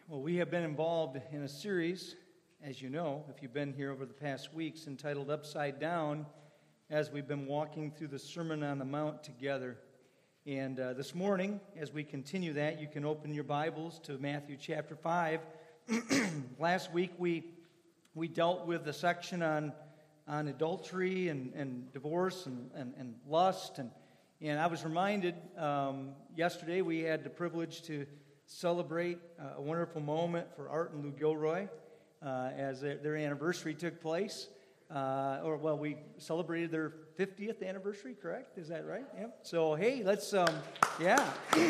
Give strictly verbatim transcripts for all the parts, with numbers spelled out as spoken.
Well, we have been involved in a series, as you know, if you've been here over the past weeks, entitled Upside Down, as we've been walking through the Sermon on the Mount together. And uh, this morning, as we continue that, you can open your Bibles to Matthew chapter five. Last week, we we dealt with the section on on adultery and, and divorce and, and, and lust. And, and I was reminded um, yesterday we had the privilege to celebrate uh, a wonderful moment for Art and Lou Gilroy uh, as their, their anniversary took place. Uh, or, well, we celebrated their fiftieth anniversary, correct? Is that right? Yep. So, hey, let's, um, yeah.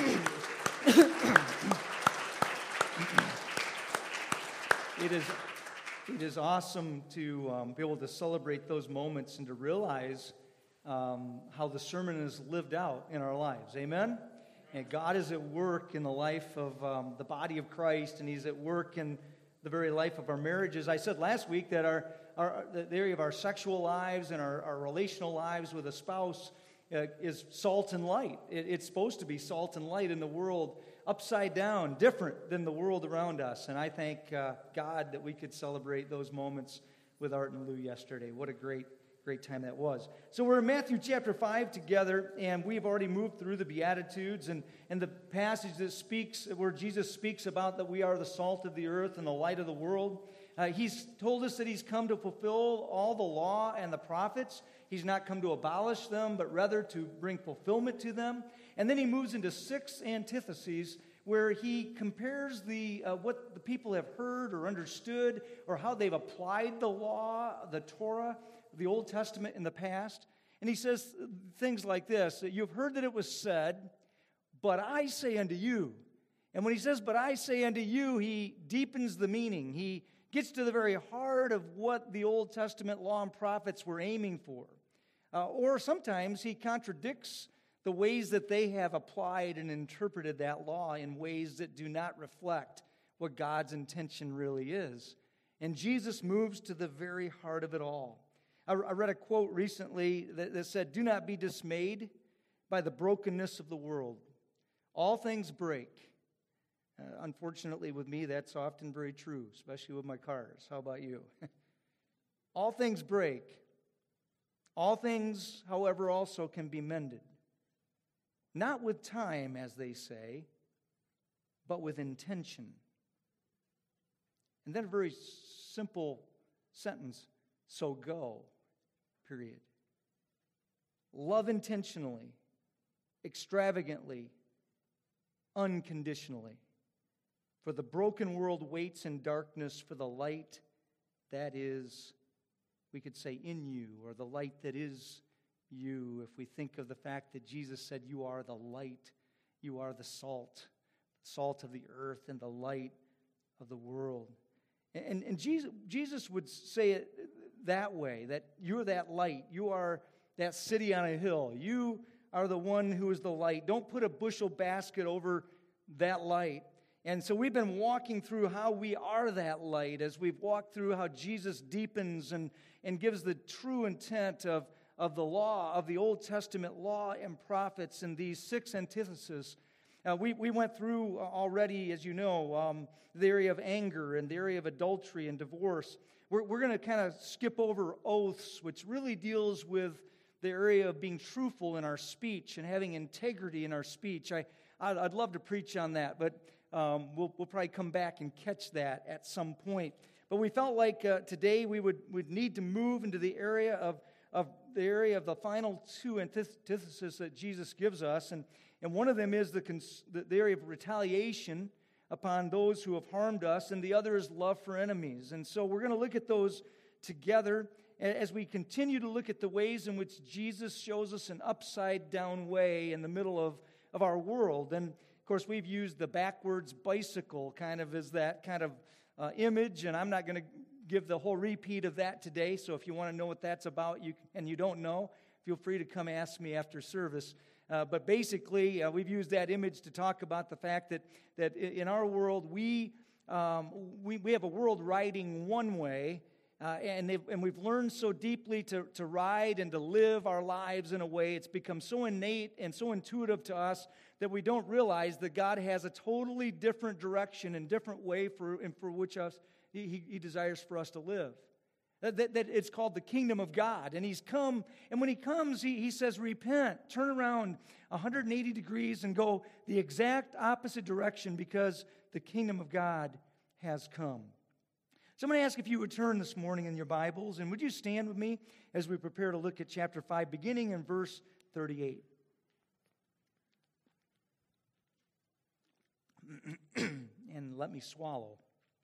It is it is awesome to um, be able to celebrate those moments and to realize um, how the sermon is lived out in our lives. Amen? And God is at work in the life of um, the body of Christ, and He's at work in the very life of our marriages. I said last week that our, our the area of our sexual lives and our, our relational lives with a spouse uh, is salt and light. It, it's supposed to be salt and light in the world, upside down, different than the world around us. And I thank uh, God that we could celebrate those moments with Art and Lou yesterday. What a great Great time that was. So we're in Matthew chapter five together, and we've already moved through the Beatitudes and, and the passage that speaks, where Jesus speaks about that we are the salt of the earth and the light of the world. Uh, he's told us that He's come to fulfill all the law and the prophets. He's not come to abolish them, but rather to bring fulfillment to them. And then He moves into six antitheses where He compares the uh, what the people have heard or understood or how they've applied the law, the Torah, the Old Testament in the past. And He says things like this: you've heard that it was said, but I say unto you. And when He says, but I say unto you, He deepens the meaning. He gets to the very heart of what the Old Testament law and prophets were aiming for. Uh, or sometimes He contradicts the ways that they have applied and interpreted that law in ways that do not reflect what God's intention really is. And Jesus moves to the very heart of it all. I read a quote recently that said, do not be dismayed by the brokenness of the world. All things break. Uh, unfortunately, with me, that's often very true, especially with my cars. How about you? All things break. All things, however, also can be mended. Not with time, as they say, but with intention. And then a very simple sentence, so go. Period. Love intentionally, extravagantly, unconditionally. For the broken world waits in darkness for the light that is, we could say, in you, or the light that is you, if we think of the fact that Jesus said, you are the light, you are the salt, salt of the earth and the light of the world. And, and Jesus, Jesus would say it that way, that you're that light. You are that city on a hill. You are the one who is the light. Don't put a bushel basket over that light. And so we've been walking through how we are that light as we've walked through how Jesus deepens and, and gives the true intent of, of the law, of the Old Testament law and prophets in these six antitheses. Uh, we, we went through already, as you know, um, the area of anger and the area of adultery and divorce. We're, we're going to kind of skip over oaths, which really deals with the area of being truthful in our speech and having integrity in our speech. I, I'd, I'd love to preach on that, but um, we'll, we'll probably come back and catch that at some point. But we felt like uh, today we would, would need to move into the area of, of the area of the final two antitheses that Jesus gives us, and And one of them is the, cons- the area of retaliation upon those who have harmed us, and the other is love for enemies. And so we're going to look at those together as we continue to look at the ways in which Jesus shows us an upside-down way in the middle of, of our world. And, of course, we've used the backwards bicycle kind of as that kind of uh, image, and I'm not going to give the whole repeat of that today, so if you want to know what that's about you and you don't know, feel free to come ask me after service. Uh, but basically, uh, we've used that image to talk about the fact that, that in our world, we, um, we we have a world riding one way, Uh, and, they've, and we've learned so deeply to, to ride and to live our lives in a way. It's become so innate and so intuitive to us that we don't realize that God has a totally different direction and different way for, and for which us, he, he desires for us to live. That, that, that it's called the kingdom of God. And he's come, and when he comes, he, he says, repent, turn around one hundred eighty degrees and go the exact opposite direction because the kingdom of God has come. So I'm going to ask if you would turn this morning in your Bibles, and would you stand with me as we prepare to look at chapter five, beginning in verse thirty-eight. And let me swallow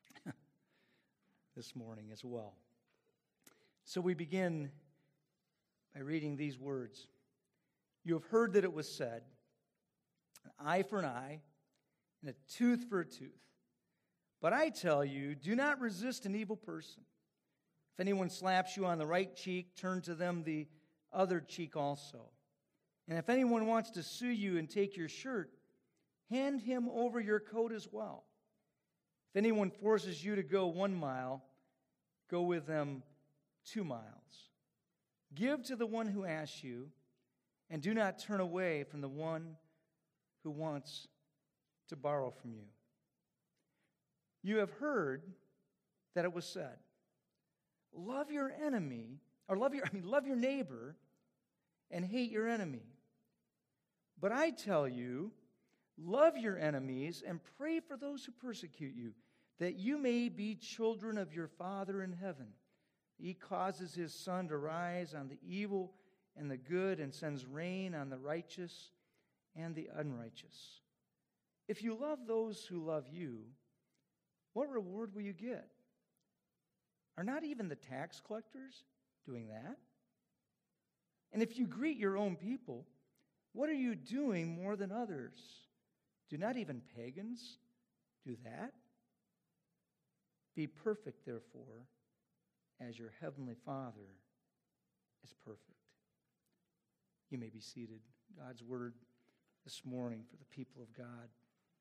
this morning as well. So we begin by reading these words. You have heard that it was said, an eye for an eye, and a tooth for a tooth. But I tell you, do not resist an evil person. If anyone slaps you on the right cheek, turn to them the other cheek also. And if anyone wants to sue you and take your shirt, hand him over your coat as well. If anyone forces you to go one mile, go with them two miles. Give to the one who asks you, and do not turn away from the one who wants to borrow from you. You have heard that it was said, love your enemy, or love your, I mean, love your neighbor and hate your enemy. But I tell you, love your enemies and pray for those who persecute you, that you may be children of your Father in heaven. He causes his sun to rise on the evil and the good and sends rain on the righteous and the unrighteous. If you love those who love you, what reward will you get? Are not even the tax collectors doing that? And if you greet your own people, what are you doing more than others? Do not even pagans do that? Be perfect, therefore, as your heavenly Father is perfect. You may be seated. God's word this morning for the people of God.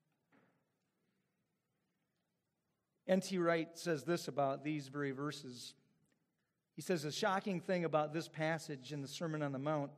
N T Wright says this about these very verses. He says, the shocking thing about this passage in the Sermon on the Mount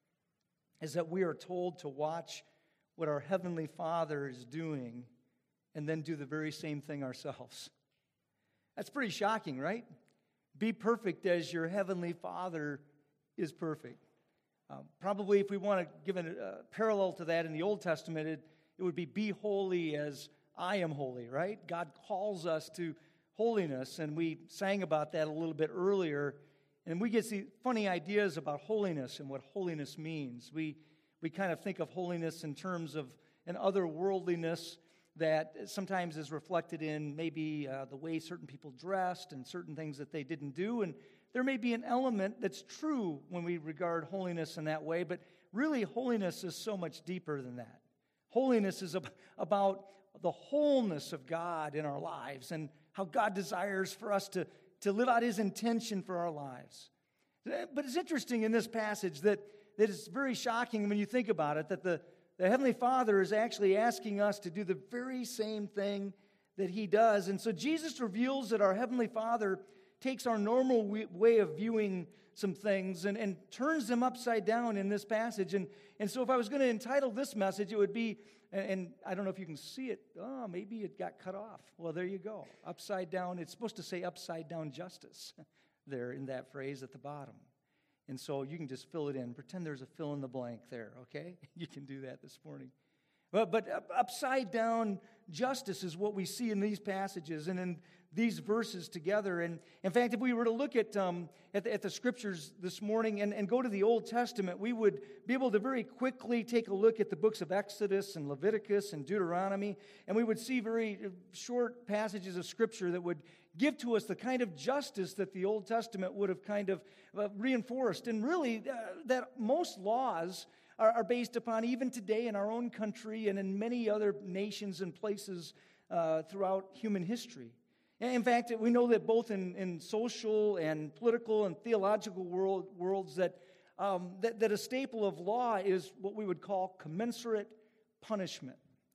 is that we are told to watch what our Heavenly Father is doing and then do the very same thing ourselves. That's pretty shocking, right? Be perfect as your Heavenly Father is perfect. Uh, probably if we want to give a uh, parallel to that in the Old Testament, it, it would be be holy as I am holy, right? God calls us to holiness, and we sang about that a little bit earlier, and we get some funny ideas about holiness and what holiness means. We we kind of think of holiness in terms of an otherworldliness that sometimes is reflected in maybe uh, the way certain people dressed and certain things that they didn't do, and there may be an element that's true when we regard holiness in that way, but really holiness is so much deeper than that. Holiness is about the wholeness of God in our lives and how God desires for us to, to live out His intention for our lives. But it's interesting in this passage that, that it's very shocking when you think about it, that the, the Heavenly Father is actually asking us to do the very same thing that He does. And so Jesus reveals that our Heavenly Father takes our normal way of viewing some things and, and turns them upside down in this passage. And, and so if I was going to entitle this message, it would be, and, and I don't know if you can see it. Oh, maybe it got cut off. Well, there you go. Upside down. It's supposed to say upside down justice there in that phrase at the bottom. And so you can just fill it in. Pretend there's a fill in the blank there, okay? You can do that this morning. But, but upside down justice is what we see in these passages and in these verses together. And in fact, if we were to look at um, at, the, at the scriptures this morning and, and go to the Old Testament, we would be able to very quickly take a look at the books of Exodus and Leviticus and Deuteronomy, and we would see very short passages of Scripture that would give to us the kind of justice that the Old Testament would have kind of uh, reinforced. And really, uh, that most laws are, are based upon, even today in our own country and in many other nations and places uh, throughout human history. In fact, we know that both in, in social and political and theological world, worlds that, um, that, that a staple of law is what we would call commensurate punishment.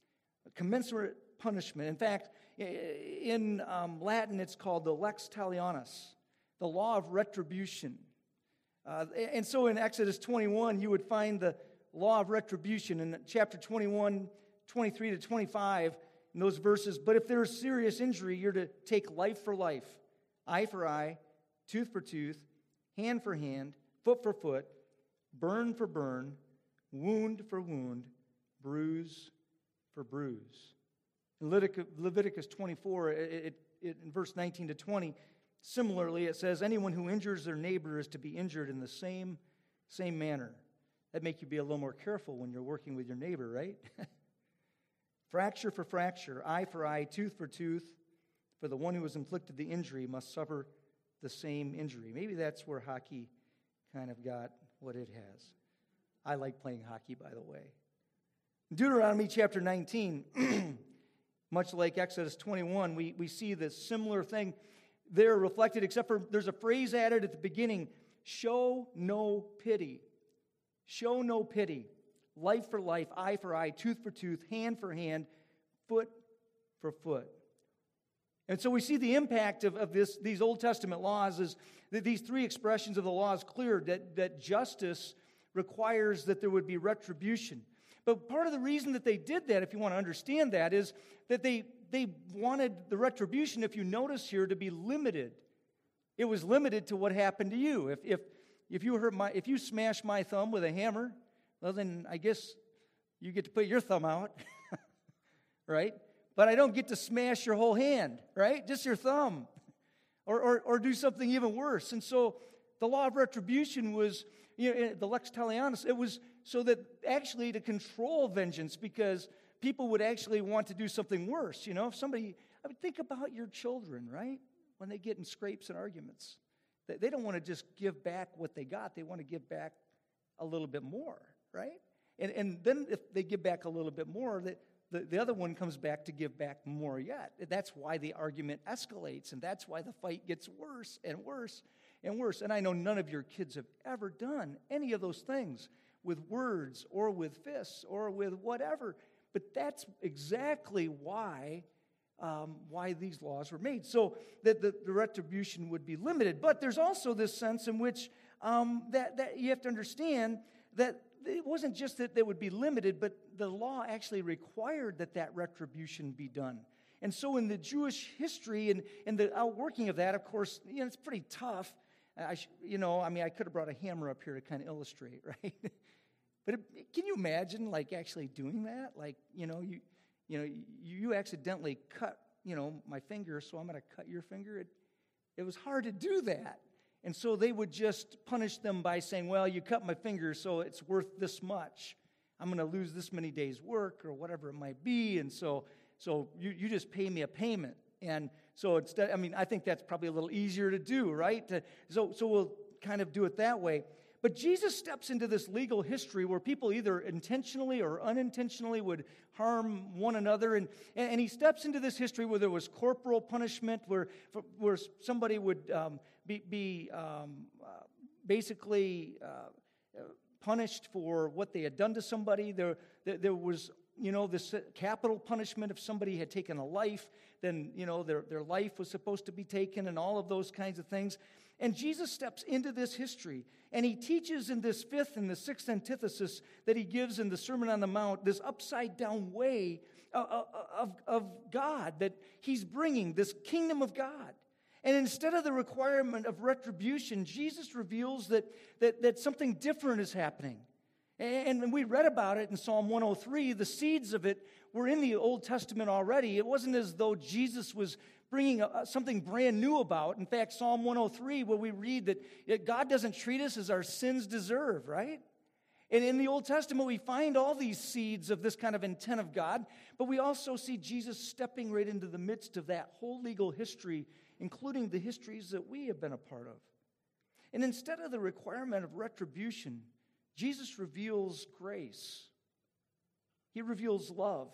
Commensurate punishment. In fact, in um, Latin, it's called the lex talionis. the law of retribution. Uh, and so in Exodus twenty-one, you would find the law of retribution in chapter twenty-one, twenty-three to twenty-five, in those verses. But if there is serious injury, you're to take life for life, eye for eye, tooth for tooth, hand for hand, foot for foot, burn for burn, wound for wound, bruise for bruise. In Leviticus twenty-four, it, it, it, in verse nineteen to twenty, similarly, it says, anyone who injures their neighbor is to be injured in the same, same manner. That make you be a little more careful when you're working with your neighbor, right? Fracture for fracture, eye for eye, tooth for tooth. For the one who has inflicted the injury must suffer the same injury. Maybe that's where hockey kind of got what it has. I like playing hockey, by the way. Deuteronomy chapter nineteen, much like Exodus twenty-one, we, we see this similar thing there reflected, except for there's a phrase added at the beginning, show no pity. Show no pity. Life for life, eye for eye, tooth for tooth, hand for hand, foot for foot. And so we see the impact of, of this, these Old Testament laws is that these three expressions of the law is clear, that, that justice requires that there would be retribution. But part of the reason that they did that, if you want to understand that, is that they, they wanted the retribution, if you notice here, to be limited. It was limited to what happened to you. If, if, if, you, hurt my, if you smash my thumb with a hammer, well, then I guess you get to put your thumb out, right? But I don't get to smash your whole hand, right? Just your thumb. Or, or, or do something even worse. And so the law of retribution was, you know, the lex talionis, it was so that actually to control vengeance, because people would actually want to do something worse. You know, if somebody, I mean, think about your children, right? When they get in scrapes and arguments. They, they don't want to just give back what they got. They want to give back a little bit more, right? And, and then if they give back a little bit more, that The, the other one comes back to give back more yet. That's why the argument escalates, and that's why the fight gets worse and worse and worse. And I know none of your kids have ever done any of those things with words or with fists or with whatever. But that's exactly why, um, why these laws were made, so that the, the retribution would be limited. But there's also this sense in which um, that, that you have to understand that it wasn't just that they would be limited, but the law actually required that that retribution be done. And so in the Jewish history and, and the outworking of that, of course, you know, it's pretty tough. I, you know, I mean, I could have brought a hammer up here to kind of illustrate, right? But it, can you imagine, like, actually doing that? Like, you know, you, you know, you, you accidentally cut, you know, my finger, so I'm going to cut your finger. It, it was hard to do that. And so they would just punish them by saying, well, you cut my finger, so it's worth this much. I'm going to lose this many days' work or whatever it might be. And so so you, you just pay me a payment. And so it's, I mean, I think that's probably a little easier to do, right? To, so, so we'll kind of do it that way. But Jesus steps into this legal history where people either intentionally or unintentionally would harm one another. And, and he steps into this history where there was corporal punishment, where, where somebody would um, be, be um, uh, basically uh, punished for what they had done to somebody. There, there, there was, you know, this capital punishment. If somebody had taken a life, then, you know, their, their life was supposed to be taken, and all of those kinds of things. And Jesus steps into this history, and he teaches in this fifth and the sixth antithesis that he gives in the Sermon on the Mount, this upside-down way of, of, of God, that he's bringing, this kingdom of God. And instead of the requirement of retribution, Jesus reveals that, that, that something different is happening. And when we read about it in Psalm one oh three, the seeds of it were in the Old Testament already. It wasn't as though Jesus was bringing a, something brand new about. In fact, Psalm one oh three, where we read that God doesn't treat us as our sins deserve, right? And in the Old Testament, we find all these seeds of this kind of intent of God, but we also see Jesus stepping right into the midst of that whole legal history, including the histories that we have been a part of. And instead of the requirement of retribution, Jesus reveals grace. He reveals love.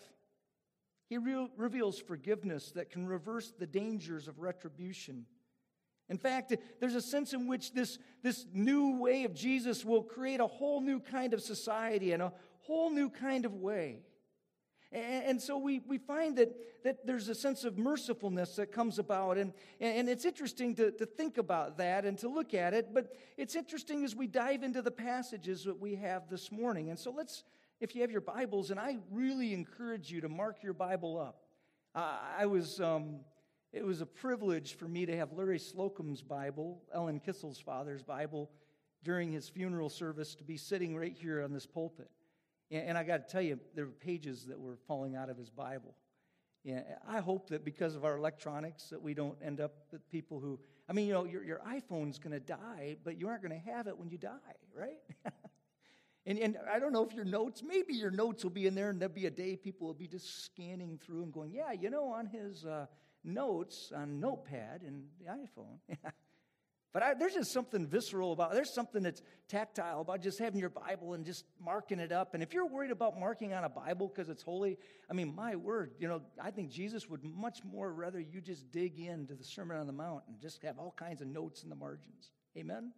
He re- reveals forgiveness that can reverse the dangers of retribution. In fact, there's a sense in which this, this new way of Jesus will create a whole new kind of society and a whole new kind of way. And, and so we, we find that, that there's a sense of mercifulness that comes about. And, and it's interesting to, to think about that and to look at it. But it's interesting as we dive into the passages that we have this morning. And so let's, if you have your Bibles, and I really encourage you to mark your Bible up. Uh, I was, um, it was a privilege for me to have Larry Slocum's Bible, Ellen Kissel's father's Bible, during his funeral service, to be sitting right here on this pulpit. And, and I got to tell you, there were pages that were falling out of his Bible. Yeah, I hope that because of our electronics that we don't end up with people who, I mean, you know, your, your iPhone's going to die, but you aren't going to have it when you die, right? and, and I don't know if your notes, maybe your notes will be in there, and there'll be a day people will be just scanning through and going, yeah, you know, on his uh, notes on Notepad and the iPhone. But I, there's just something visceral about it. There's something that's tactile about just having your Bible and just marking it up. And if you're worried about marking on a Bible because it's holy, I mean, my word, you know, I think Jesus would much more rather you just dig into the Sermon on the Mount and just have all kinds of notes in the margins. Amen?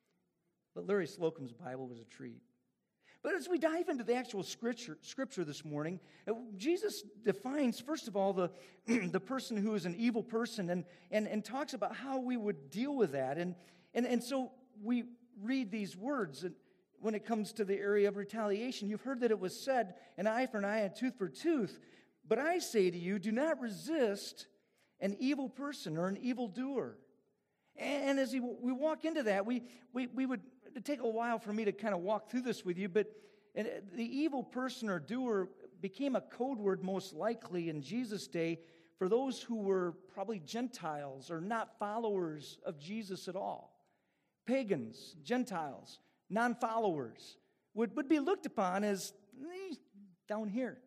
But Larry Slocum's Bible was a treat. But as we dive into the actual scripture, scripture this morning, Jesus defines, first of all, the, the person who is an evil person and, and, and talks about how we would deal with that. And, and, and so we read these words when it comes to the area of retaliation. You've heard that it was said, an eye for an eye, a tooth for tooth. But I say to you, do not resist an evil person or an evildoer. And, and as we walk into that, we, we, we would... It'd take a while for me to kind of walk through this with you, but the evil person or doer became a code word most likely in Jesus' day for those who were probably Gentiles or not followers of Jesus at all. Pagans, Gentiles, non-followers would, would be looked upon as eh, down here.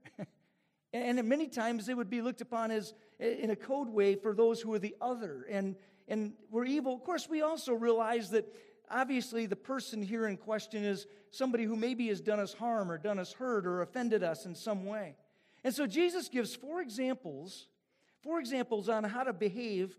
And many times they would be looked upon as in a code way for those who are the other and, and were evil. Of course, we also realize that obviously, the person here in question is somebody who maybe has done us harm or done us hurt or offended us in some way. And so Jesus gives four examples, four examples on how to behave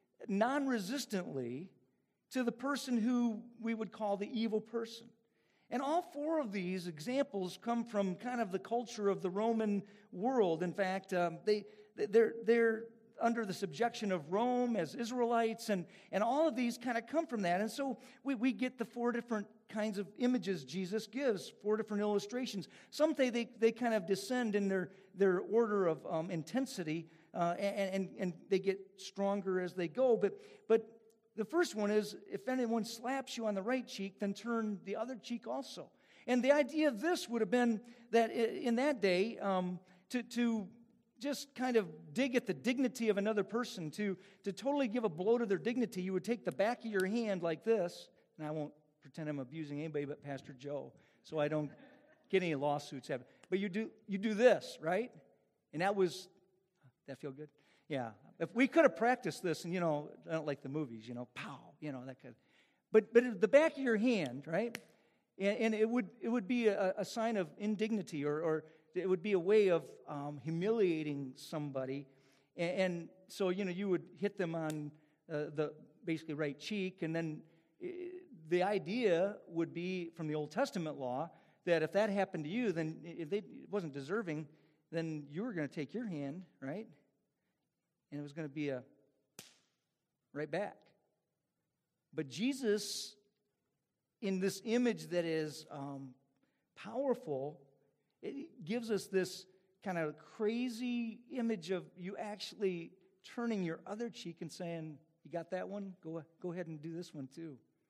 non-resistantly to the person who we would call the evil person. And all four of these examples come from kind of the culture of the Roman world. In fact, um, they, they're, they're under the subjection of Rome as Israelites, and, and all of these kind of come from that. And so we, we get the four different kinds of images Jesus gives, four different illustrations. Some say they, they kind of descend in their, their order of um, intensity, uh, and, and, and they get stronger as they go. But, but the first one is, if anyone slaps you on the right cheek, then turn the other cheek also. And the idea of this would have been that in that day, um, to, to just kind of dig at the dignity of another person, to, to totally give a blow to their dignity, you would take the back of your hand like this, and I won't pretend I'm abusing anybody but Pastor Joe, so I don't get any lawsuits. But you do you do this, right? And that was, that feel good? Yeah. If we could have practiced this, and you know, I don't like the movies, you know, pow, you know, that kind of, but but the back of your hand, right? And, and it would it would be a, a sign of indignity, or or it would be a way of um, humiliating somebody. And, and so, you know, you would hit them on uh, the basically right cheek. And then uh, the idea would be from the Old Testament law that if that happened to you, then if they, it wasn't deserving, then you were going to take your hand, right? And it was going to be a right back. But Jesus, in this image that is um, powerful, it gives us this kind of crazy image of you actually turning your other cheek and saying, you got that one? Go, go ahead and do this one too.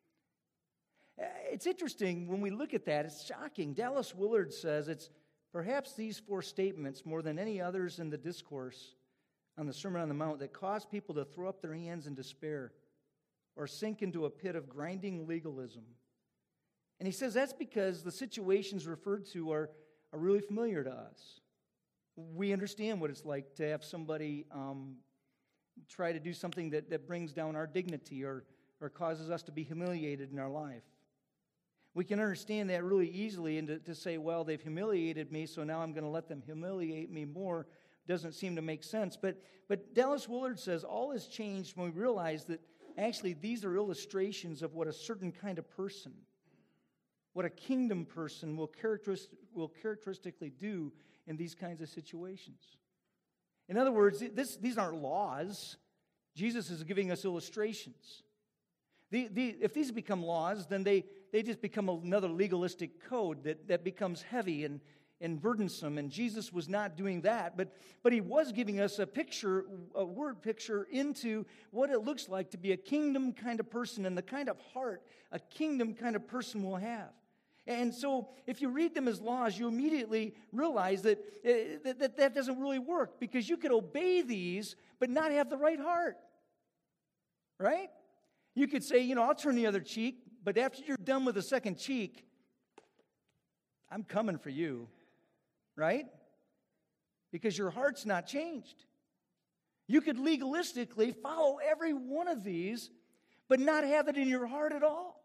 It's interesting when we look at that. It's shocking. Dallas Willard says it's perhaps these four statements, more than any others in the discourse on the Sermon on the Mount, that cause people to throw up their hands in despair or sink into a pit of grinding legalism. And he says that's because the situations referred to are are really familiar to us. We understand what it's like to have somebody um, try to do something that, that brings down our dignity or, or causes us to be humiliated in our life. We can understand that really easily, and to, to say, well, they've humiliated me, so now I'm going to let them humiliate me more doesn't seem to make sense. But, but Dallas Willard says all has changed when we realize that actually these are illustrations of what a certain kind of person, what a kingdom person will, characteris- will characteristically do in these kinds of situations. In other words, this, these aren't laws. Jesus is giving us illustrations. The, the, if these become laws, then they, they just become another legalistic code that, that becomes heavy and, and burdensome. And Jesus was not doing that, but, but he was giving us a picture, a word picture into what it looks like to be a kingdom kind of person and the kind of heart a kingdom kind of person will have. And so if you read them as laws, you immediately realize that, uh, that, that that doesn't really work, because you could obey these but not have the right heart, right? You could say, you know, I'll turn the other cheek, but after you're done with the second cheek, I'm coming for you, right? Because your heart's not changed. You could legalistically follow every one of these, but not have it in your heart at all.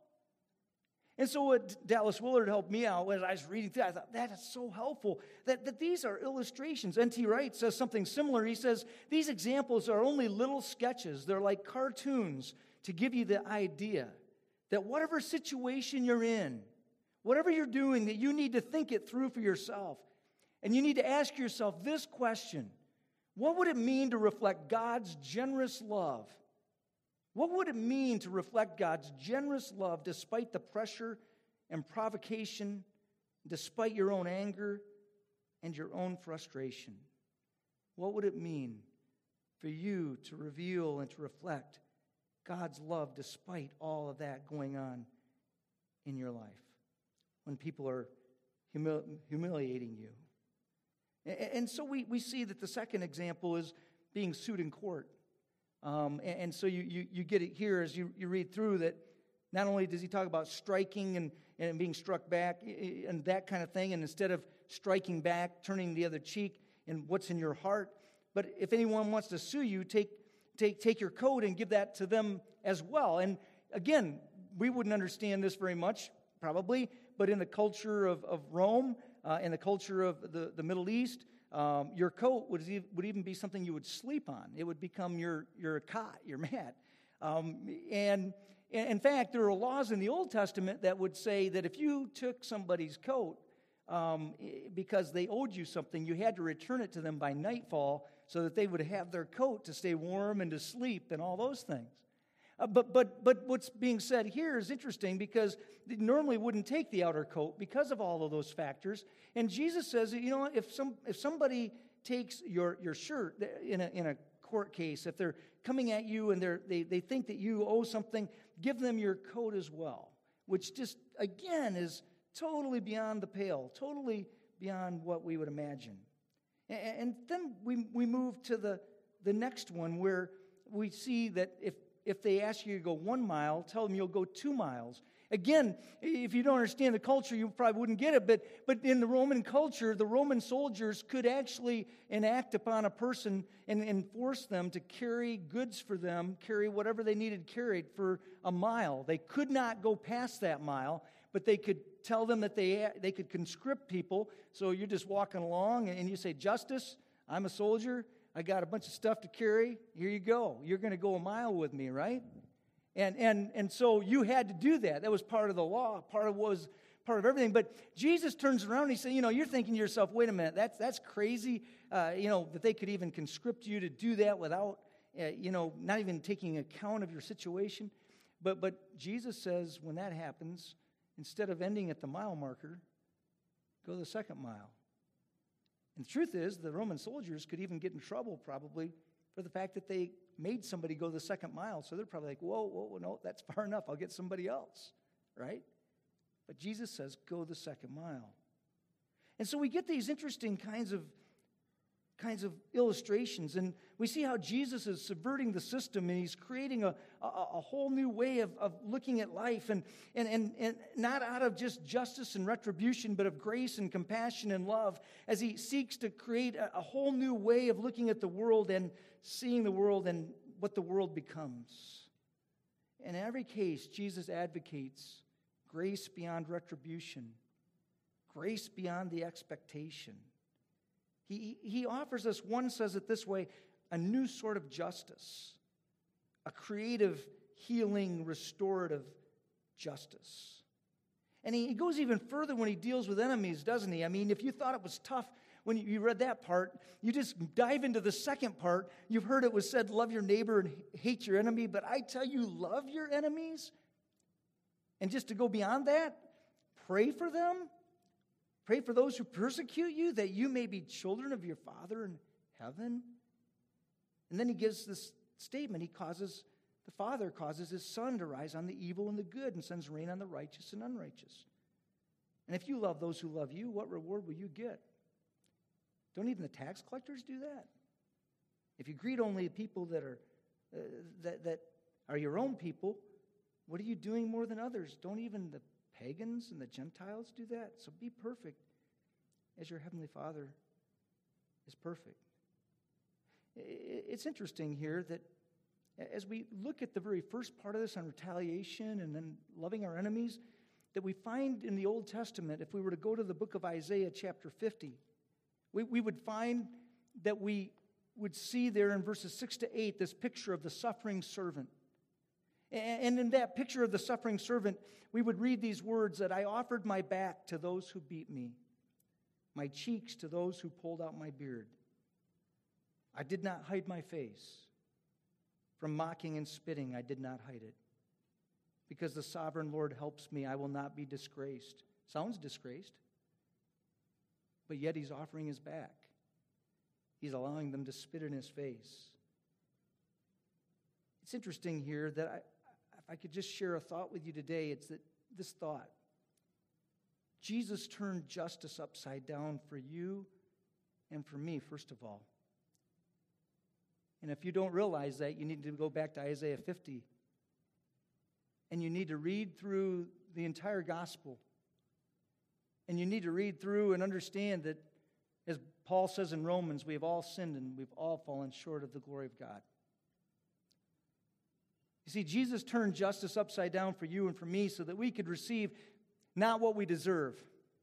And so what Dallas Willard helped me out when I was reading through, I thought, that is so helpful, that, that these are illustrations. N T Wright says something similar. He says, these examples are only little sketches. They're like cartoons to give you the idea that whatever situation you're in, whatever you're doing, that you need to think it through for yourself. And you need to ask yourself this question: what would it mean to reflect God's generous love? What would it mean to reflect God's generous love despite the pressure and provocation, despite your own anger and your own frustration? What would it mean for you to reveal and to reflect God's love despite all of that going on in your life when people are humili- humiliating you? And so we, we see that the second example is being sued in court. Um, and, and so you, you, you get it here as you, you read through that not only does he talk about striking and, and being struck back and that kind of thing, and instead of striking back, turning the other cheek and what's in your heart, but if anyone wants to sue you, take, take, take your coat and give that to them as well. And again, we wouldn't understand this very much, probably, but in the culture of, of Rome, uh, in the culture of the, the Middle East, Um, your coat would, would even be something you would sleep on. It would become your, your cot, your mat. Um, and, and in fact, there are laws in the Old Testament that would say that if you took somebody's coat um, because they owed you something, you had to return it to them by nightfall so that they would have their coat to stay warm and to sleep and all those things. Uh, but but but what's being said here is interesting, because they normally wouldn't take the outer coat because of all of those factors. And Jesus says that, you know, if some if somebody takes your, your shirt in a in a court case, if they're coming at you and they're they they think that you owe something, give them your coat as well, which just again is totally beyond the pale, totally beyond what we would imagine. And, and then we we move to the the next one, where we see that if If they ask you to go one mile, tell them you'll go two miles. Again, if you don't understand the culture, you probably wouldn't get it, but, but in the Roman culture, the Roman soldiers could actually enact upon a person and, and force them to carry goods for them, carry whatever they needed carried for a mile. They could not go past that mile, but they could tell them that they, they could conscript people. So you're just walking along and you say, "Justice, I'm a soldier. I got a bunch of stuff to carry. Here you go. You're going to go a mile with me," right? And and and so you had to do that. That was part of the law. Part of what was part of everything. But Jesus turns around and he says, you know, you're thinking to yourself, wait a minute, that's that's crazy. Uh, you know, that they could even conscript you to do that without, uh, you know, not even taking account of your situation. But but Jesus says, when that happens, instead of ending at the mile marker, go the second mile. And the truth is, the Roman soldiers could even get in trouble probably for the fact that they made somebody go the second mile. So they're probably like, whoa, whoa, no, that's far enough. I'll get somebody else, right? But Jesus says, go the second mile. And so we get these interesting kinds of kinds of illustrations, and we see how Jesus is subverting the system, and he's creating a, a, a whole new way of, of looking at life, and, and, and, and not out of just justice and retribution, but of grace and compassion and love, as he seeks to create a, a whole new way of looking at the world and seeing the world and what the world becomes. In every case, Jesus advocates grace beyond retribution, grace beyond the expectation. He, he offers us, one says it this way, a new sort of justice, a creative, healing, restorative justice. And he, he goes even further when he deals with enemies, doesn't he? I mean, if you thought it was tough when you read that part, you just dive into the second part. You've heard it was said, love your neighbor and hate your enemy. But I tell you, love your enemies. And just to go beyond that, pray for them. Pray for those who persecute you, that you may be children of your Father in heaven. And then he gives this statement. He causes, the Father causes his Son to rise on the evil and the good and sends rain on the righteous and unrighteous. And if you love those who love you, what reward will you get? Don't even the tax collectors do that? If you greet only people that are uh, that, that are your own people, what are you doing more than others? Don't even the pagans and the Gentiles do that? So be perfect as your heavenly Father is perfect. It's interesting here that as we look at the very first part of this on retaliation and then loving our enemies, that we find in the Old Testament, if we were to go to the book of Isaiah chapter fifty, we, we would find that we would see there in verses six to eight this picture of the suffering servant. And in that picture of the suffering servant, we would read these words that I offered my back to those who beat me, my cheeks to those who pulled out my beard. I did not hide my face. From mocking and spitting, I did not hide it. Because the sovereign Lord helps me, I will not be disgraced. Sounds disgraced. But yet he's offering his back. He's allowing them to spit in his face. It's interesting here that I, if I could just share a thought with you today, it's that this thought. Jesus turned justice upside down for you and for me, first of all. And if you don't realize that, you need to go back to Isaiah fifty. And you need to read through the entire gospel. And you need to read through and understand that, as Paul says in Romans, we have all sinned and we've all fallen short of the glory of God. You see, Jesus turned justice upside down for you and for me so that we could receive not what we deserve.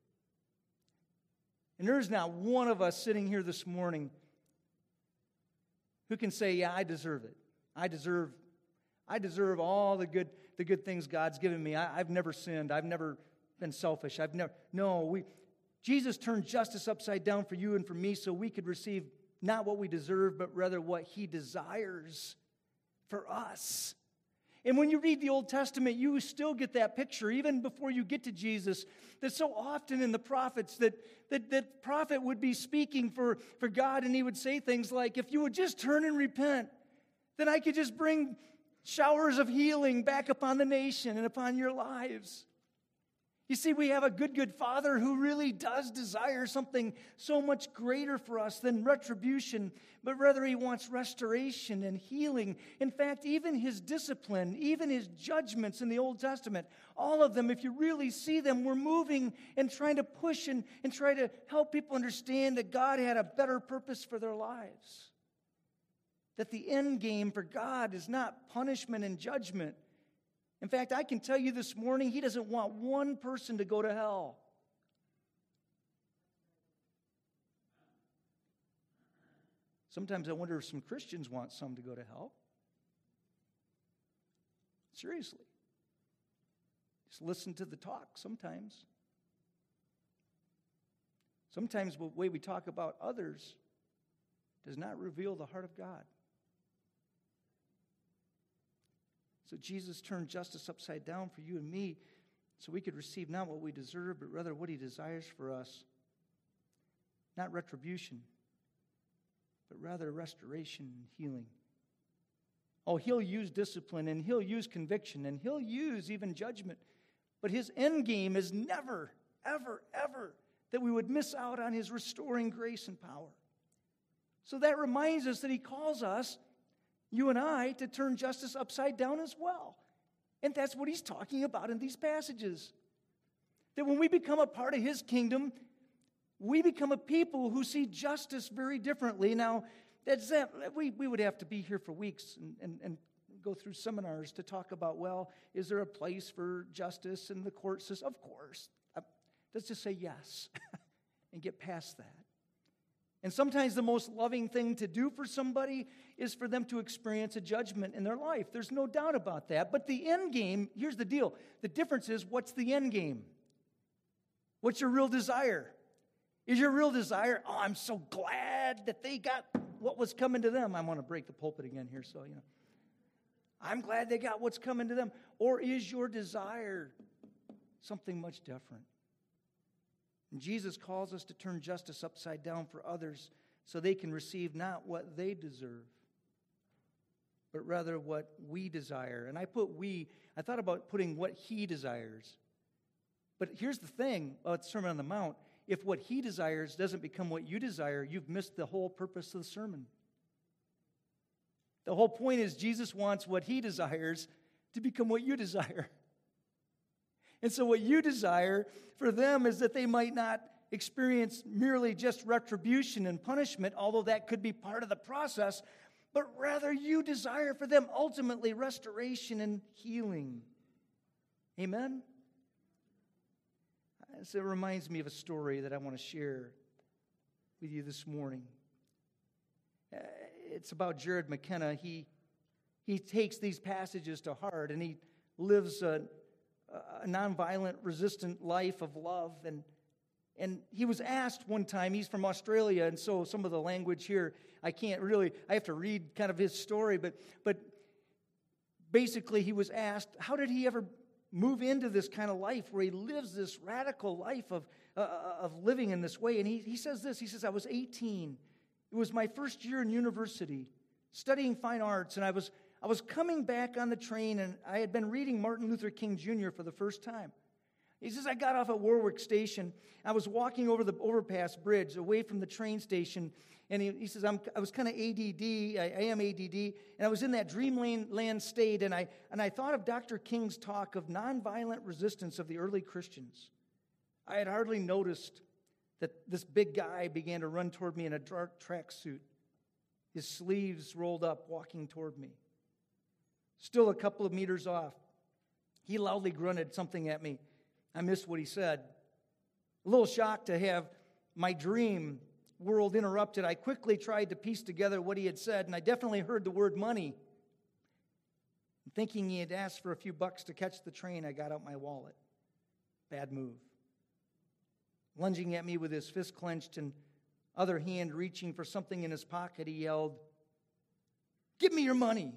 And there's not one of us sitting here this morning who can say, yeah, I deserve it. I deserve I deserve all the good the good things God's given me. I, I've never sinned. I've never been selfish. I've never no, we Jesus turned justice upside down for you and for me so we could receive not what we deserve, but rather what he desires for us. And when you read the Old Testament, you still get that picture, even before you get to Jesus, that so often in the prophets, that that, that prophet would be speaking for, for God, and he would say things like, if you would just turn and repent, then I could just bring showers of healing back upon the nation and upon your lives. You see, we have a good, good Father who really does desire something so much greater for us than retribution, but rather he wants restoration and healing. In fact, even his discipline, even his judgments in the Old Testament, all of them, if you really see them, were moving and trying to push and, and try to help people understand that God had a better purpose for their lives. That the end game for God is not punishment and judgment. In fact, I can tell you this morning, he doesn't want one person to go to hell. Sometimes I wonder if some Christians want some to go to hell. Seriously. Just listen to the talk sometimes. Sometimes the way we talk about others does not reveal the heart of God. So Jesus turned justice upside down for you and me so we could receive not what we deserve, but rather what he desires for us. Not retribution, but rather restoration and healing. Oh, he'll use discipline, and he'll use conviction, and he'll use even judgment. But his end game is never, ever, ever that we would miss out on his restoring grace and power. So that reminds us that he calls us, you and I, to turn justice upside down as well. And that's what he's talking about in these passages. That when we become a part of his kingdom, we become a people who see justice very differently. Now, that's that, we, we would have to be here for weeks and, and, and go through seminars to talk about, well, is there a place for justice in the court system? Of course. Uh, let's just say yes and get past that. And sometimes the most loving thing to do for somebody is for them to experience a judgment in their life. There's no doubt about that. But the end game, here's the deal. The difference is, what's the end game? What's your real desire? Is your real desire, oh, I'm so glad that they got what was coming to them. I want to break the pulpit again here, so, you know. I'm glad they got what's coming to them. Or is your desire something much different? And Jesus calls us to turn justice upside down for others so they can receive not what they deserve, but rather what we desire. And I put we, I thought about putting what he desires. But here's the thing about the Sermon on the Mount. If what he desires doesn't become what you desire, you've missed the whole purpose of the sermon. The whole point is Jesus wants what he desires to become what you desire. And so what you desire for them is that they might not experience merely just retribution and punishment, although that could be part of the process, but rather you desire for them ultimately restoration and healing. Amen? So it reminds me of a story that I want to share with you this morning. Uh, it's about Jared McKenna. He, he takes these passages to heart, and he lives a, a nonviolent, resistant life of love. And, and he was asked one time, he's from Australia, and so some of the language here, I can't really, I have to read kind of his story, but, but basically he was asked, how did he ever move into this kind of life where he lives this radical life of, uh, of living in this way? And he, he says this, he says, I was eighteen. It was my first year in university, studying fine arts, and I was I was coming back on the train, and I had been reading Martin Luther King Junior for the first time. He says, I got off at Warwick Station. I was walking over the overpass bridge away from the train station, and he, he says, I'm, I was kind of A D D, I, I am A D D, and I was in that dreamland state, and I, and I thought of Doctor King's talk of nonviolent resistance of the early Christians. I had hardly noticed that this big guy began to run toward me in a dark tracksuit, his sleeves rolled up, walking toward me. Still a couple of meters off, he loudly grunted something at me. I missed what he said. A little shocked to have my dream world interrupted, I quickly tried to piece together what he had said, and I definitely heard the word money. Thinking he had asked for a few bucks to catch the train, I got out my wallet. Bad move. Lunging at me with his fist clenched and other hand reaching for something in his pocket, he yelled, "Give me your money."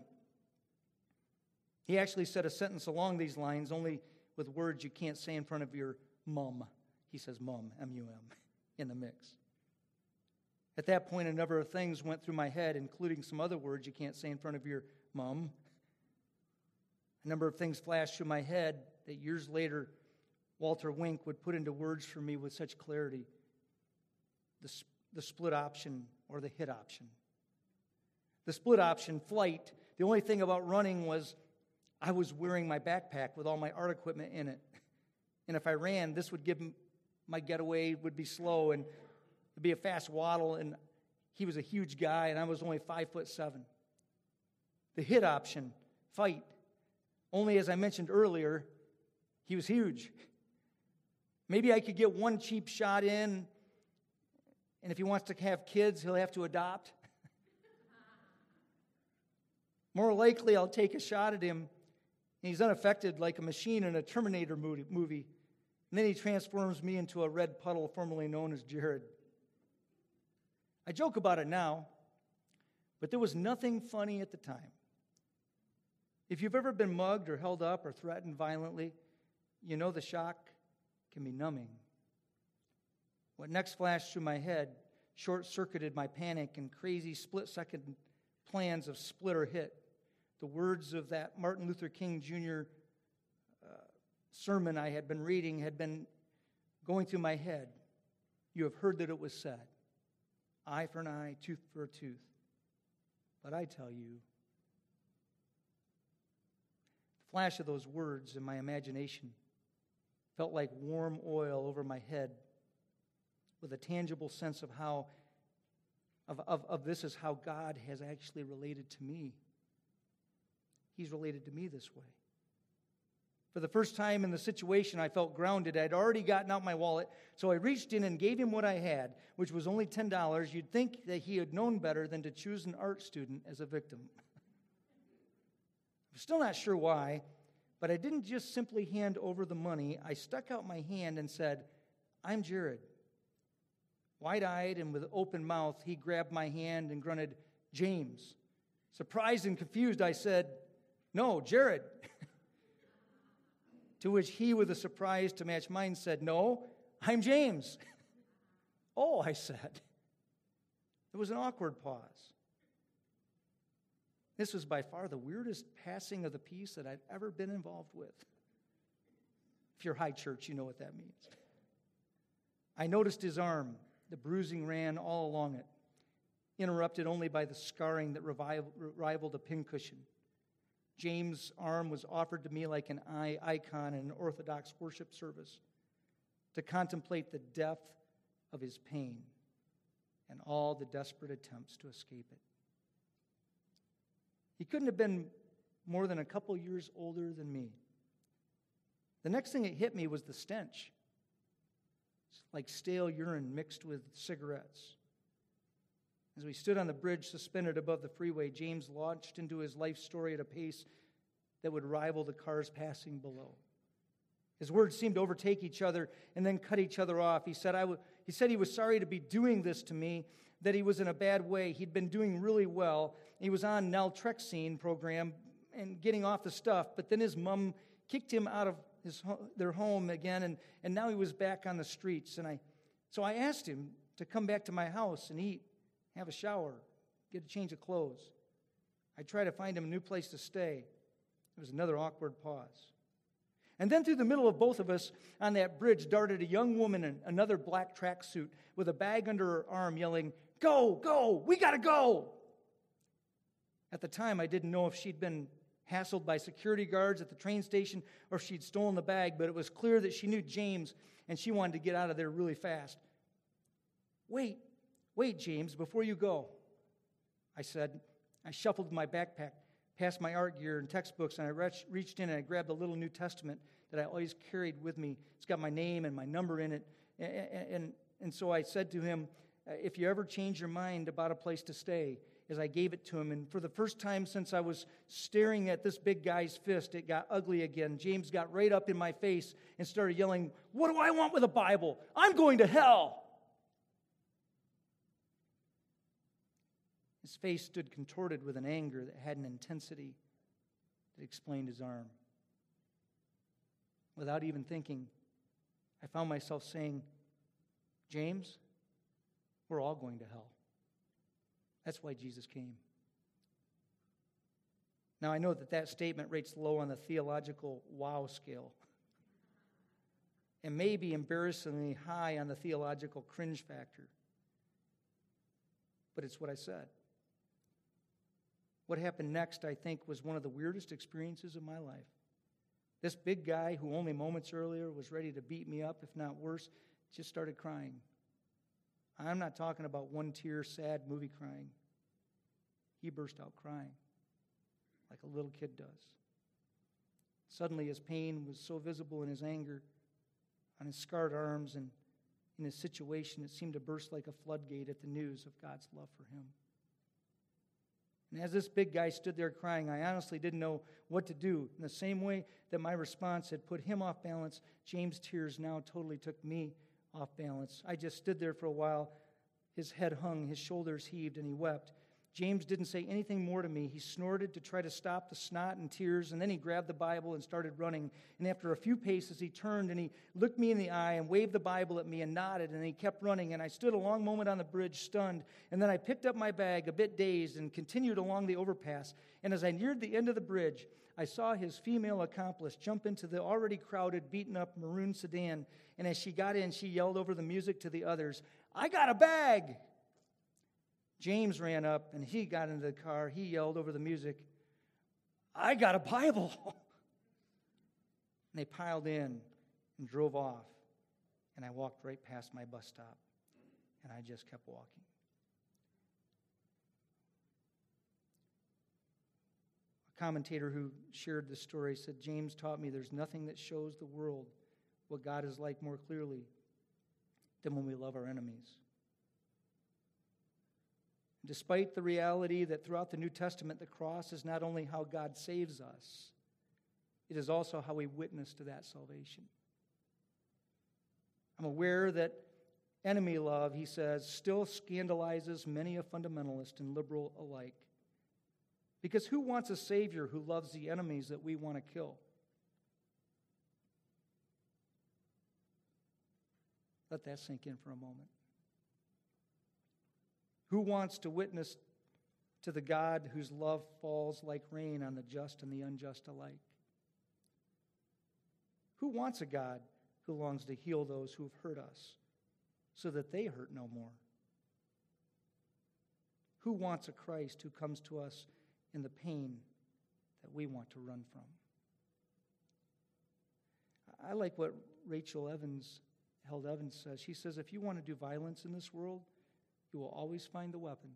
He actually said a sentence along these lines, only with words you can't say in front of your mum. He says mum, M U M, in the mix. At that point, a number of things went through my head, including some other words you can't say in front of your mum. A number of things flashed through my head that years later Walter Wink would put into words for me with such clarity. The, the split option or the hit option. The split option, flight, the only thing about running was I was wearing my backpack with all my art equipment in it. And if I ran, this would give him, my getaway would be slow and it'd be a fast waddle, and he was a huge guy and I was only five foot seven. The hit option, fight. Only as I mentioned earlier, he was huge. Maybe I could get one cheap shot in, and if he wants to have kids, he'll have to adopt. More likely, I'll take a shot at him, and he's unaffected like a machine in a Terminator movie. And then he transforms me into a red puddle formerly known as Jared. I joke about it now, but there was nothing funny at the time. If you've ever been mugged or held up or threatened violently, you know the shock can be numbing. What next flashed through my head short-circuited my panic and crazy split-second plans of split or hit. The words of that Martin Luther King Junior uh, sermon I had been reading had been going through my head. You have heard that it was said, eye for an eye, tooth for a tooth. But I tell you, the flash of those words in my imagination felt like warm oil over my head with a tangible sense of how, of, of, of this is how God has actually related to me. He's related to me this way. For the first time in the situation, I felt grounded. I'd already gotten out my wallet, so I reached in and gave him what I had, which was only ten dollars. You'd think that he had known better than to choose an art student as a victim. I'm still not sure why, but I didn't just simply hand over the money. I stuck out my hand and said, I'm Jared. Wide-eyed and with open mouth, he grabbed my hand and grunted, "James." Surprised and confused, I said, "No, Jared." To which he, with a surprise to match mine, said, "No, I'm James." "Oh," I said. There was an awkward pause. This was by far the weirdest passing of the peace that I've ever been involved with. If you're high church, you know what that means. I noticed his arm. The bruising ran all along it, interrupted only by the scarring that rivaled a pincushion. James' arm was offered to me like an eye icon in an Orthodox worship service to contemplate the depth of his pain and all the desperate attempts to escape it. He couldn't have been more than a couple years older than me. The next thing that hit me was the stench. It's like stale urine mixed with cigarettes. As we stood on the bridge suspended above the freeway, James launched into his life story at a pace that would rival the cars passing below. His words seemed to overtake each other and then cut each other off. He said, I w- he said he was sorry to be doing this to me, that he was in a bad way. He'd been doing really well. He was on naltrexone program and getting off the stuff, but then his mom kicked him out of his their home again, and, and now he was back on the streets. And I, so I asked him to come back to my house and eat, have a shower, get a change of clothes. I tried to find him a new place to stay. There was another awkward pause. And then through the middle of both of us on that bridge darted a young woman in another black tracksuit with a bag under her arm yelling, "Go, go, we gotta go!" At the time, I didn't know if she'd been hassled by security guards at the train station or if she'd stolen the bag, but it was clear that she knew James and she wanted to get out of there really fast. Wait, wait, James, before you go, I said. I shuffled my backpack past my art gear and textbooks, and I reached in and I grabbed a little New Testament that I always carried with me. It's got my name and my number in it. And, and, and so I said to him, if you ever change your mind about a place to stay, as I gave it to him. And for the first time since I was staring at this big guy's fist, it got ugly again. James got right up in my face and started yelling, "What do I want with a Bible? I'm going to hell!" His face stood contorted with an anger that had an intensity that explained his arm. Without even thinking, I found myself saying, "James, we're all going to hell. That's why Jesus came." Now, I know that that statement rates low on the theological wow scale and maybe embarrassingly high on the theological cringe factor. But it's what I said. What happened next, I think, was one of the weirdest experiences of my life. This big guy who only moments earlier was ready to beat me up, if not worse, just started crying. I'm not talking about one-tear, sad movie crying. He burst out crying like a little kid does. Suddenly, his pain was so visible in his anger, on his scarred arms, and in his situation, it seemed to burst like a floodgate at the news of God's love for him. And as this big guy stood there crying, I honestly didn't know what to do. In the same way that my response had put him off balance, James' tears now totally took me off balance. I just stood there for a while. His head hung, his shoulders heaved, and he wept. James didn't say anything more to me. He snorted to try to stop the snot and tears, and then he grabbed the Bible and started running. And after a few paces, he turned and he looked me in the eye and waved the Bible at me and nodded, and he kept running. And I stood a long moment on the bridge, stunned. And then I picked up my bag, a bit dazed, and continued along the overpass. And as I neared the end of the bridge, I saw his female accomplice jump into the already crowded, beaten-up maroon sedan. And as she got in, she yelled over the music to the others, "I got a bag!" James ran up, and he got into the car. He yelled over the music, "I got a Bible!" And they piled in and drove off, and I walked right past my bus stop, and I just kept walking. A commentator who shared this story said, "James taught me there's nothing that shows the world what God is like more clearly than when we love our enemies." Despite the reality that throughout the New Testament, the cross is not only how God saves us, it is also how we witness to that salvation. I'm aware that enemy love, he says, still scandalizes many a fundamentalist and liberal alike. Because who wants a Savior who loves the enemies that we want to kill? Let that sink in for a moment. Who wants to witness to the God whose love falls like rain on the just and the unjust alike? Who wants a God who longs to heal those who have hurt us so that they hurt no more? Who wants a Christ who comes to us in the pain that we want to run from? I like what Rachel Evans, Held Evans says. She says, if you want to do violence in this world, you will always find the weapons.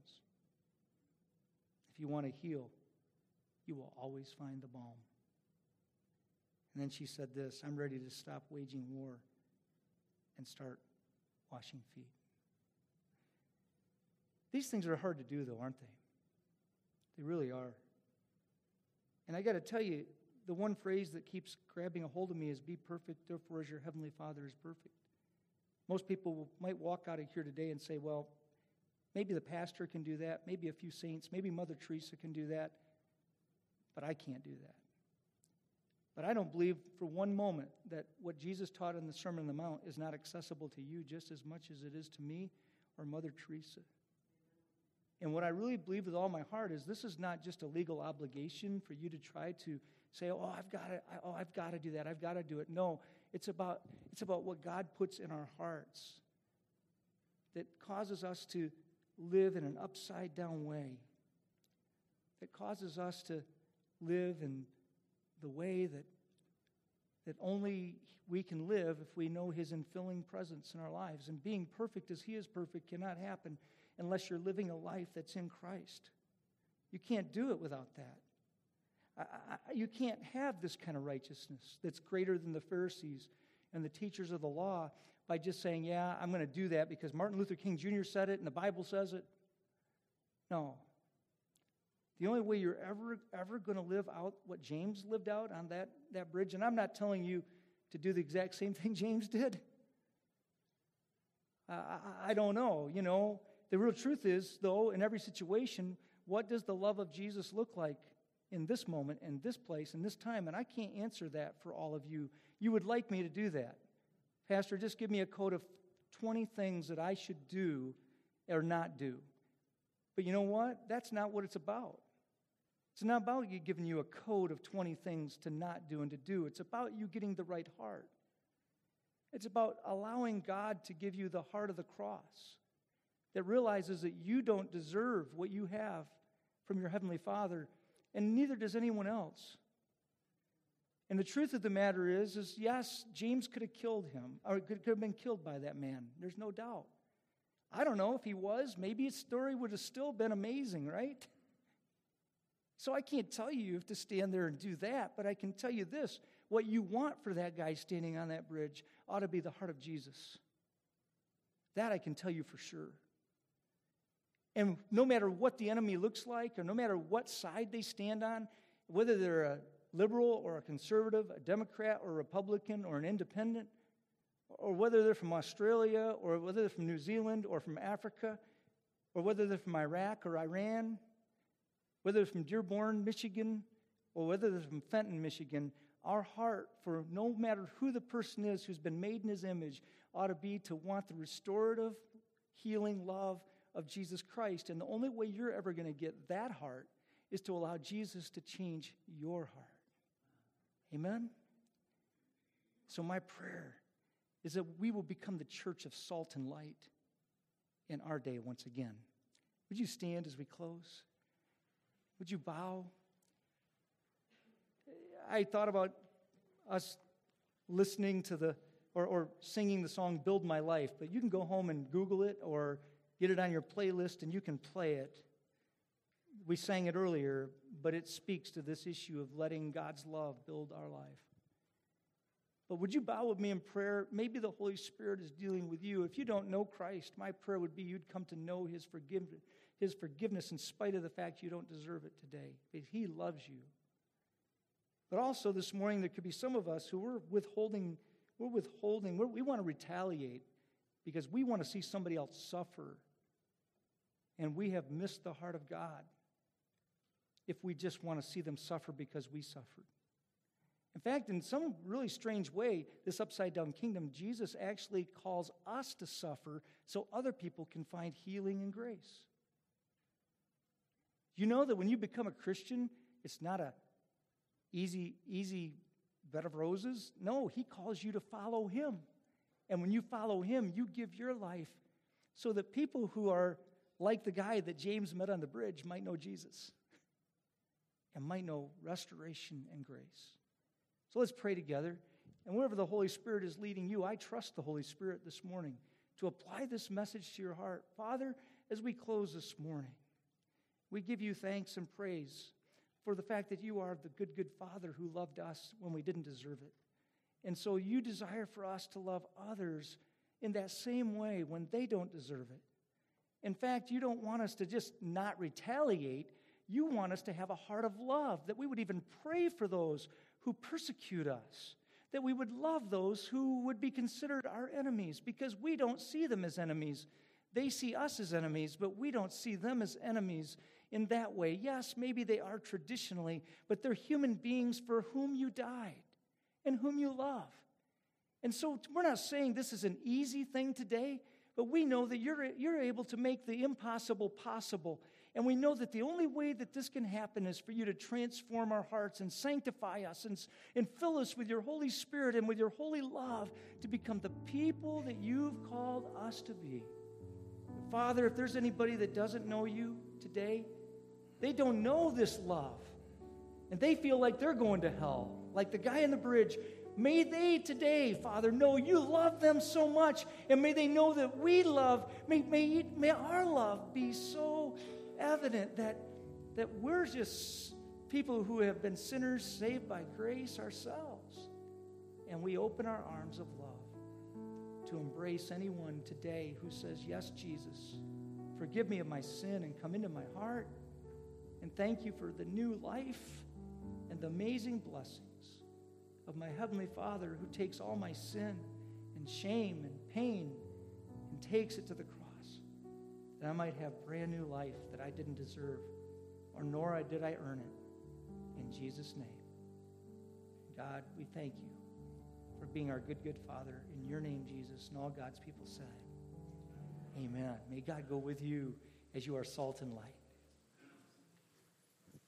If you want to heal, you will always find the balm. And then she said this, I'm ready to stop waging war and start washing feet. These things are hard to do, though, aren't they? They really are. And I got to tell you, the one phrase that keeps grabbing a hold of me is, be perfect, therefore as your heavenly Father is perfect. Most people might walk out of here today and say, well, maybe the pastor can do that, maybe a few saints, maybe Mother Teresa can do that, but I can't do that. But I don't believe for one moment that what Jesus taught in the Sermon on the Mount is not accessible to you just as much as it is to me or Mother Teresa. And what I really believe with all my heart is this is not just a legal obligation for you to try to say, oh, I've got to, oh, I've got to do that, I've got to do it. No, it's about, it's about what God puts in our hearts that causes us to live in an upside-down way, that causes us to live in the way that, that only we can live if we know His infilling presence in our lives. And being perfect as He is perfect cannot happen unless you're living a life that's in Christ. You can't do it without that. I, I, you can't have this kind of righteousness that's greater than the Pharisees and the teachers of the law by just saying, yeah, I'm going to do that because Martin Luther King Junior said it and the Bible says it. No. The only way you're ever, ever going to live out what James lived out on that, that bridge, and I'm not telling you to do the exact same thing James did. Uh, I, I don't know. You know, the real truth is, though, in every situation, what does the love of Jesus look like in this moment, in this place, in this time? And I can't answer that for all of you. You would like me to do that. Pastor, just give me a code of twenty things that I should do or not do. But you know what? That's not what it's about. It's not about you giving you a code of twenty things to not do and to do. It's about you getting the right heart. It's about allowing God to give you the heart of the cross that realizes that you don't deserve what you have from your Heavenly Father, and neither does anyone else. And the truth of the matter is, is yes, James could have killed him, or could have been killed by that man. There's no doubt. I don't know if he was. Maybe his story would have still been amazing, right? So I can't tell you you have to stand there and do that, but I can tell you this. What you want for that guy standing on that bridge ought to be the heart of Jesus. That I can tell you for sure. And no matter what the enemy looks like, or no matter what side they stand on, whether they're a liberal or a conservative, a Democrat or a Republican or an independent, or whether they're from Australia, or whether they're from New Zealand or from Africa, or whether they're from Iraq or Iran, whether they're from Dearborn, Michigan, or whether they're from Fenton, Michigan, our heart for no matter who the person is who's been made in His image ought to be to want the restorative, healing love of Jesus Christ. And the only way you're ever going to get that heart is to allow Jesus to change your heart. Amen? So my prayer is that we will become the church of salt and light in our day once again. Would you stand as we close? Would you bow? I thought about us listening to the, or, or singing the song Build My Life, but you can go home and Google it or get it on your playlist and you can play it. We sang it earlier, but it speaks to this issue of letting God's love build our life. But would you bow with me in prayer? Maybe the Holy Spirit is dealing with you. If you don't know Christ, my prayer would be you'd come to know His forgiveness, His forgiveness in spite of the fact you don't deserve it today. But He loves you. But also this morning, there could be some of us who we're withholding, we're withholding, we're, we want to retaliate because we want to see somebody else suffer. And we have missed the heart of God if we just want to see them suffer because we suffered. In fact, in some really strange way, this upside-down kingdom, Jesus actually calls us to suffer so other people can find healing and grace. You know that when you become a Christian, it's not a easy, easy bed of roses. No, he calls you to follow him. And when you follow him, you give your life so that people who are like the guy that James met on the bridge might know Jesus and might know restoration and grace. So let's pray together. And wherever the Holy Spirit is leading you, I trust the Holy Spirit this morning to apply this message to your heart. Father, as we close this morning, we give you thanks and praise for the fact that you are the good, good Father who loved us when we didn't deserve it. And so you desire for us to love others in that same way when they don't deserve it. In fact, you don't want us to just not retaliate. You want us to have a heart of love, that we would even pray for those who persecute us, that we would love those who would be considered our enemies, because we don't see them as enemies. They see us as enemies, but we don't see them as enemies in that way. Yes, maybe they are traditionally, but they're human beings for whom you died and whom you love. And so we're not saying this is an easy thing today, but we know that you're, you're able to make the impossible possible. And we know that the only way that this can happen is for you to transform our hearts and sanctify us and, and fill us with your Holy Spirit and with your holy love to become the people that you've called us to be. Father, if there's anybody that doesn't know you today, they don't know this love, and they feel like they're going to hell, like the guy on the bridge. May they today, Father, know you love them so much, and may they know that we love, may, may, may our love be so evident that, that we're just people who have been sinners saved by grace ourselves, and we open our arms of love to embrace anyone today who says, yes, Jesus, forgive me of my sin and come into my heart, and thank you for the new life and the amazing blessings of my Heavenly Father who takes all my sin and shame and pain and takes it to the cross, that I might have brand new life that I didn't deserve, or nor did I earn it. In Jesus' name. God, we thank you for being our good, good Father. In your name, Jesus, and all God's people said, amen. May God go with you as you are salt and light.